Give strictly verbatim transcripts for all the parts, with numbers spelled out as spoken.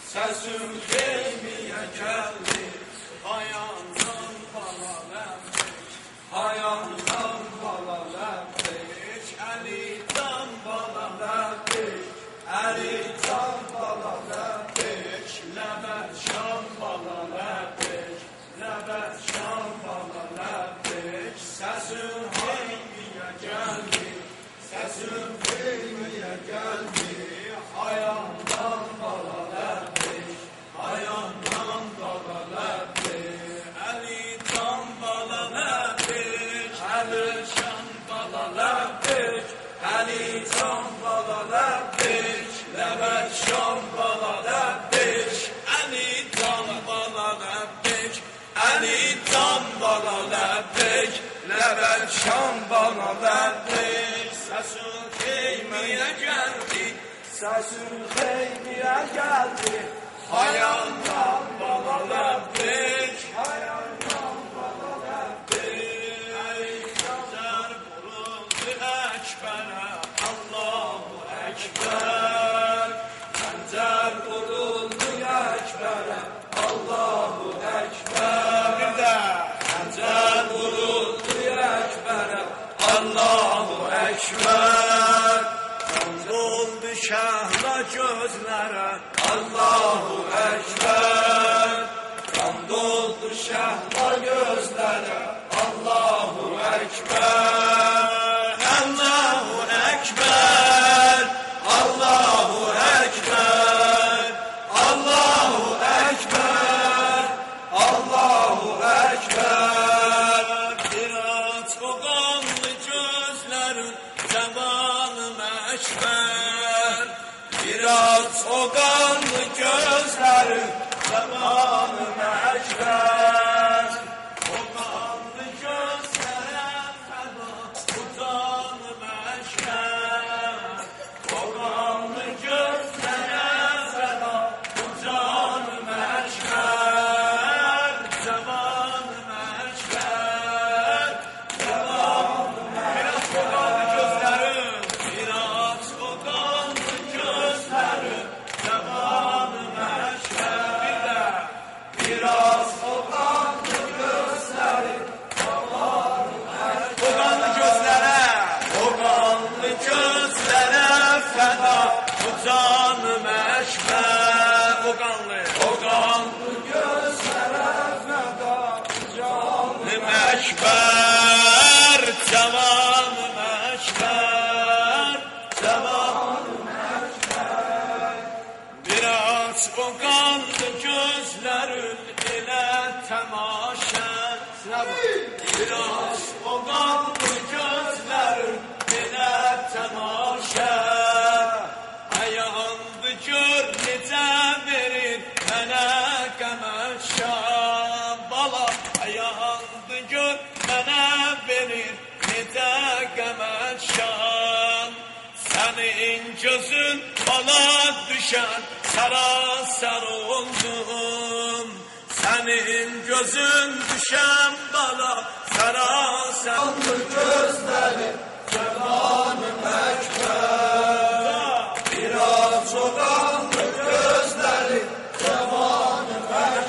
Səsim xeymiyə gəldi, ayağından bala ləbbeyk, ayağından bala ləbbeyk, əlidən bala ləbbeyk, əlidən bala ləbbeyk, ləbəkşan bala ləbbeyk, ləbəkşan bala ləbbeyk. Səsim xeymiyə gəldi, səsim xeymiyə gəldi, ayağından bala ləbbeyk, ayağından bala ləbbeyk, əlidən bala ləbbeyk, əlişan bala ləbbeyk, əlidən bala ləbbeyk, ləbəkşan bala ləbbeyk, əlidən bala ləbbeyk, əlidən bala ləbbeyk, ləbəkşan bala ləbbeyk. Səsim xeymiyə gəldi, səsim xeymiyə gəldi, ayağından bala ləbbeyk, ayağından bala ləbbeyk. Xəncər vuruldu Əkbərə, Allahu Əkbər. Xəncər vuruldu Əkbərə, Allahu Əkbər. Bir də xəncər vuruldu Əkbərə, Allahu Əkbər. Doldu şəhla gözlərə, Allahu Əkbər. Qan doldu şəhla gözlərə, Allahu Əkbər. Allahu Əkbər, Allahu Əkbər, Allahu Əkbər, Allahu Əkbər. Bir aç o qanlı gözlərin, zamanım Əkbər. Bir aç o qanlı gözlərin, zamanım Əkbər. O qanlı gözlərə fəda, bu canım Əkbər. O qanlı gözlərə fəda, bu canım Əkbər. Zamanım Əkbər, zamanım Əkbər. Bir aç o qanlı gözlərin, zamanım Əkbər. Bir də bir aç o qanlı gözlərin, zamanım Əkbər. O qanlı gözlərə, o qanlı gözlərə fəda, bu canım Əkbər. O qanlı, o qanlı gözlərə fəda, bu canım Əkbər. Zamanım Əkbər, zamanım Əkbər. Bir aç o qanlı gözlərin, elə təmaşə. Bir aç o qanlı gözlərin, elə təmaşə. Ayağındı gör necə verir mənə qəməşəm. Bala ayağındı gör mənə verir necə qəməşəm. Sənin gözün bala düşən sarasar oldum. Sənin gözün düşən bala sarasar oldum. Gözlərin zamanım Əkbər. Bir aç o qanlı gözlərin, zamanım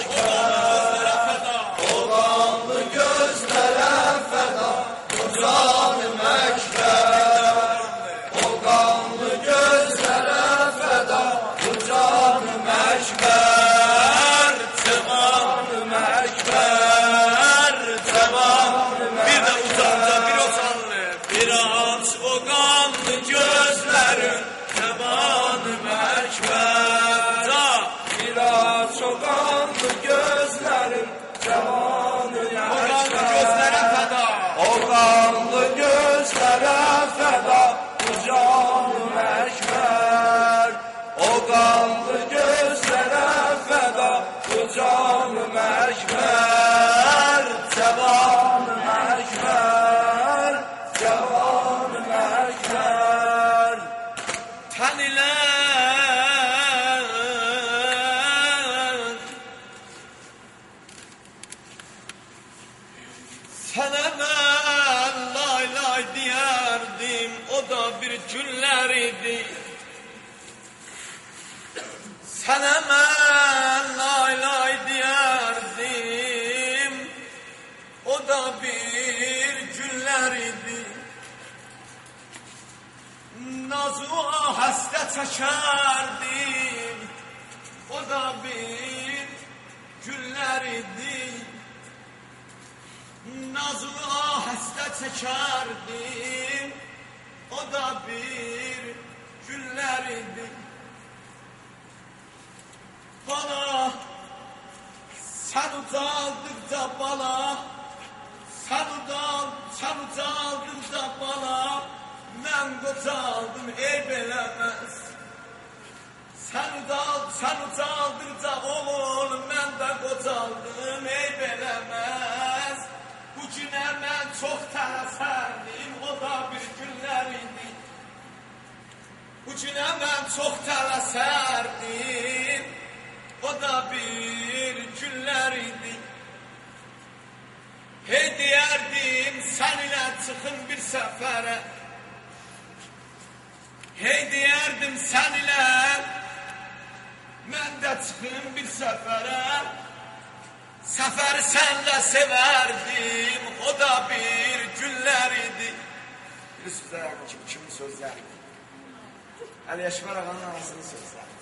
Əkbər. O qanlı gözlərə fəda, bu canım Əkbər. O qanlı gözlərə fəda, bu canım Əkbər. Zamanım Əkbər, zamanım Əkbər. Bir də uzanca, bir o canlı. Bir aç o qanlı gözlərin, zamanım Əkbər. Bir aç o qanlı gözlərin, zamanım Əkbər. O qanlı gözlərə fəda, bu canım Əkbər. O qanlı gözlərə fəda, bu canım Əkbər. Zamanım Əkbər, zamanım Əkbər. Tən ilə sənə mən lay lay deyərdim, o da bir günlər idi. Sana günler idi. Nazlı aheste çekerdim, o da bir günler idi. Bana sen utandıkça bana, sen utan, sen utandıkça bana, ben utandım ey belemez. Sen utan, sen utandıkça oğlum, ben de utandım ey belemez. Bu güne ben çok tələsərdim, o da bir günler idi. Bu güne ben çok tələsərdim, o da bir günler idi. Hey deyərdim, sen ile çıkın bir sefere. Hey deyərdim, sen ile mən də çıxım bir sefere. Seferi senle severdim, o da bir günler idi. Bir sözler kim, kimin sözleri? Ali Yaşmar ağanın anasının sözləri.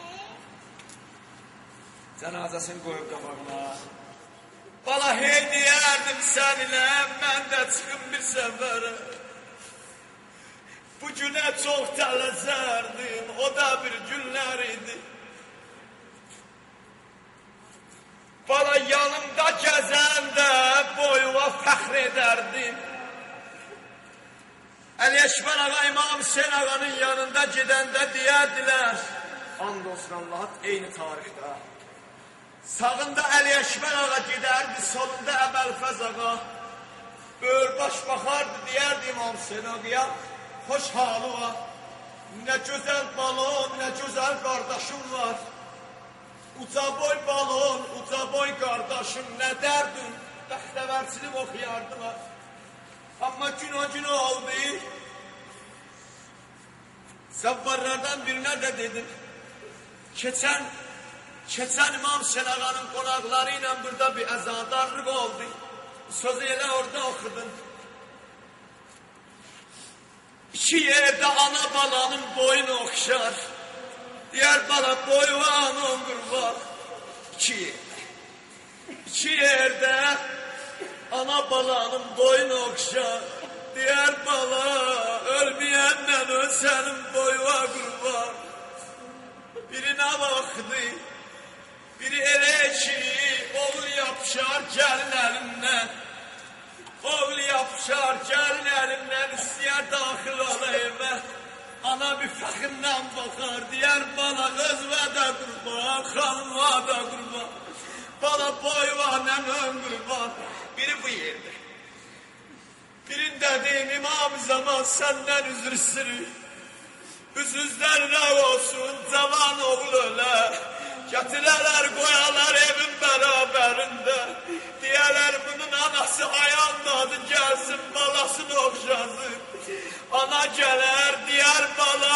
Cənazəsini qoyub qabağına. Bala hey deyərdim səninlə, mən də çıxım bir səfərə. Bu günə çox tələsərdim, o da bir günlər idi. Bala yanımda gəzəndə boyuma fəxr edərdim. Əli Eşmər ağa İmam Hüseyin ağanın yanında gedəndə deyərdilər. And olsun Allah, eyni tarixdə. Sağında Əli Eşmər ağa gedərdi, solunda Əbəlfəz ağa. Böyürbaş baxardı, deyərdi İmam Hüseyin ağaya, xoş halı var. Nə gözəl balon, nə gözəl qardaşım var. Uca boy balon, uca boy qardaşım, nə dərdin, bəxtəvərçilik oxuyardılar. Amma gün o gün oldu. Səvvarlardan birinə də dedim, keçən, keçən İmam Hüseyin ağanın qonaqları ilə burada bir əzadarlıq oldu. Sözü elə orada oxudun. İki yerdə ana balanın boyunu oxşar. Diğer bala boyvanın qurban. İki yerdə. İki yerdə ana balanın boyunu oxşar. Diğer bala ölməyəndən ölsənin boyva qurban. Birine baxdı, biri elə ki, oğul yapışar gəlin əlimdən. Oğul yapışar gəlin əlimdən, istəyər daxil ola evə. Ana bir fəxirlə baxar, deyər bana qızva da qurban, xanıma da qurban. Bana boyva nənən qurban. Biri bu yerdə. Birində deyim, İmam zaman səndən üzr sürür. Üzüzlər nə olsun, cavan oğul ölə. Gətirələr, qoyalar evin bərabərində. Deyələr, bunun anası ayağındadı, gəlsin, balasını oxşasın. Ana gələr, deyər bala,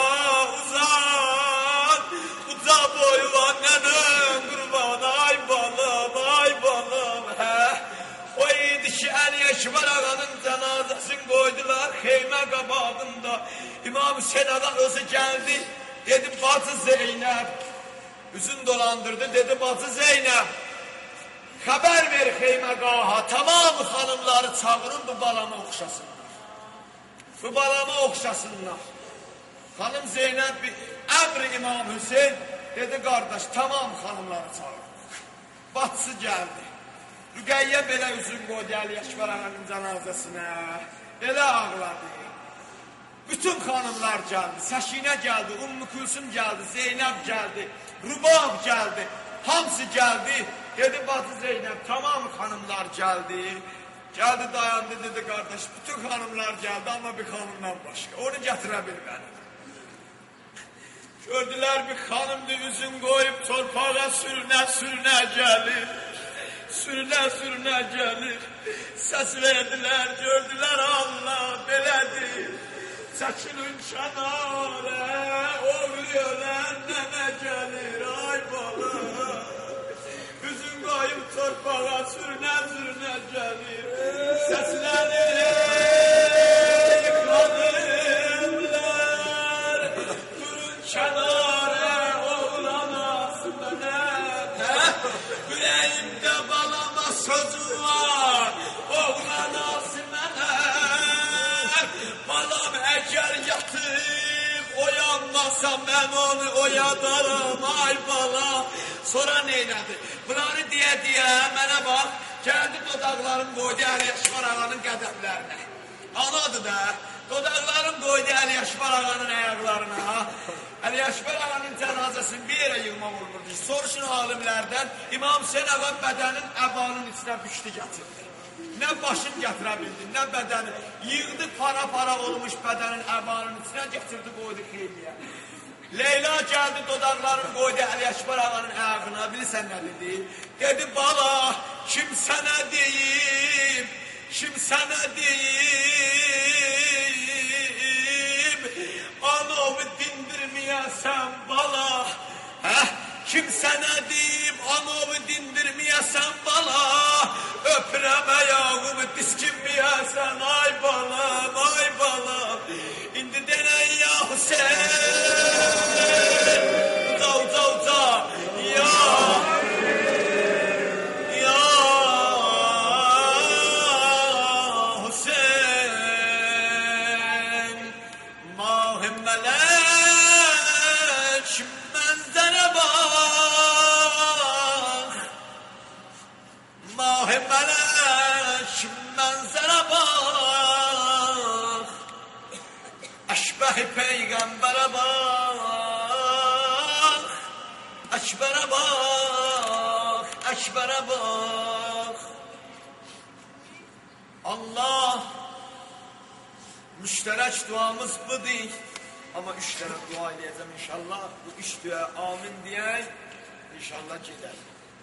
uzan, uca boyva nənən qurban, ay balam, ay balam, hə. O idi ki, Əli Eşmər ağanın cənazəsini qoydular xeymə qabağında. İmam Hüseyin ağa özü gəldi, dedi, bacı Zeynəb, üzün dolandırdı, dedi, bacı Zeynəb, xəbər ver xeymə qaha, tamam xanımları çağırın, bu balama oxşasınlar. Bu balama oxşasınlar. Xanım Zeynəb, əmr İmam Hüseyin, dedi, qardaş, tamam xanımları çağırın. Bacısı gəldi. Rüqəyyə belə üzün qoydu Əli Eşmər ağanın cənazəsinə, elə ağladı. Bütün xanımlar gəldi, Səkinə gəldi, Ümmü Külsüm gəldi, Zeynəb gəldi, Rübab gəldi, hamısı gəldi. Dedi, bacı Zeynəb, tamam xanımlar gəldi. Gəldi, dayandı, dedi, qardaş, bütün xanımlar gəldi, amma bir xanımdan başqa, onu gətirə bilmədim. Gördülər, bir xanımdır, üzün qoyub torpağa sürünə, sürünə gəlir. Sürünə, sürünə gəlir. Səs verdilər, gördülər, Allah belədir. Çəkilin kənara, oğul ölən nənə gəlir, ay bala. Üzün qoyub torpağa sürünə, sürünə gəlir. Səslənir, ey xanımlar, durun kənara, oğul anası mənə. Ürəyimdə yadarım ay bala. Sonra neylədi? Bunları deyə-deyə mənə bax, gəldi dodaqlarım qoydu Əliyəşvar ağanın qədəmlərinə. Anadır da, dodaqlarım qoydu Əliyəşvar ağanın ayaqlarına. Əliyəşvar ağanın cənazəsini bir yerə yığmaq olmurdu. Soruşun alimlərdən, İmam Hüseyin ağa bədənin əbanın içinə düşdü gətirdi. Nə başını gətirə bildi, nə bədəni. Yığdı para-para olmuş bədənin əbanın içinə gətirdi, qoydu xeyliyə. Leyla gəldi, dodaqlarını qoydu Əliyəşvar ağanın ayağına. Bilirsən nə dedi? Dedi, bala, kim sənə deyim, kim sənə deyim, anamı dindirməyəsən bala. Həh, kim sənə deyim, anamı dindirməyəsən bala. Öpürəm ayağımı diskinməyəsən, ay balam, ay balam. İndi denən ya Hüseyin, uca, uca, uca, ya, ya Hüseyin. Mahim melek mənzərə bax, mahim melek mənzərə bax, əşbəh peyğəmbərə bax, əkbərə bax, əkbərə bax. Allah, müştərək duamız budur. Amma üç dənə dua eləyəcəm inşallah. Bu üç dua amin deyək, inşallah gedər.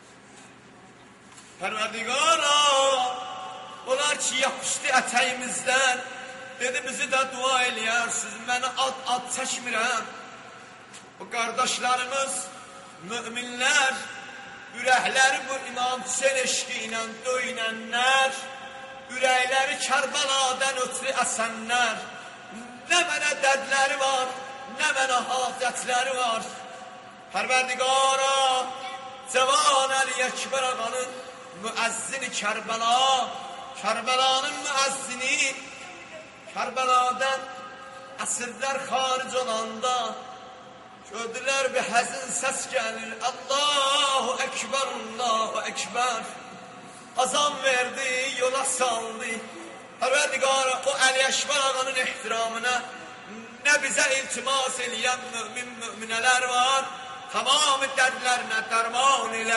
Pərverdigara, onlar ki yapışdı ətəyimizdən, dedi bizi də dua eləyərsiniz, mənə ad-ad çəkmirəm. Bu qardaşlarımız, müminlər, ürəkləri bu İmam Hüseyin eşqi ilə döynənlər, ürəkləri Kərbəladan ötürü əsənlər, nə mənə dərdləri var, nə mənə hacətləri var. Pərverdigara, Cavan Əli Əkbər ağanın müəzzini Kərbəla, Kərbəlanın müəzzini, Kərbəladan əsirlər xaric olanda, gördülər bir həzin səs gəlir, Allahu Əkbər, Allahu Əkbər. Azam verdi, yola saldı. Pərverdigara, o Əliyəşvar ağanın ehtiramına nə bizə iltimas eləyən mümin müminələr var, tamamı dərdlərinə dərman ilə.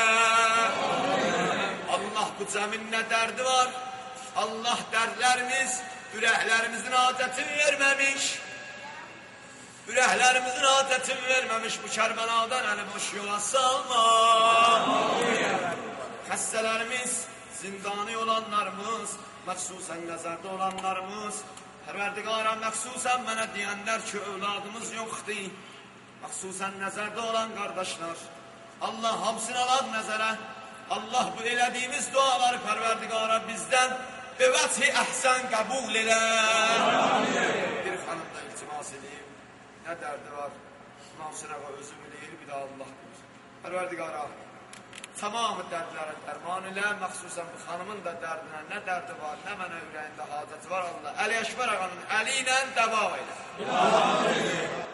Allah bu cəmin nə dərdi var? Allah dərdlərimiz, ürəklərimizin adətini verməmiş, ürəklərimizin adətini verməmiş bu Kərbəladan əli boş yola salma. Xəstələrimiz, zindani olanlarımız, məxsusən nəzərdə olanlarımız, Pərverdigara məxsusən mənə deyənlər ki, övladımız yoxdur, məxsusən nəzərdə olan qardaşlar, Allah hamısını alaq nəzərə, Allah bu elədiyimiz duaları Pərverdigara bizdən bevəthi əhsən qəbul elə. Bir xanım da iltimas edeyim, nə dərdi var, Mahsun ağa özü bilir, bir də Allah bilir. Pərverdigara, tamamı dərdlərin dərman ilə, məxsusən bu xanımın da dərdinə nə dərdi var, nə mənə ürəyində hacəti var Allah. Əliyəşvar ağanın əli ilə dəva elə.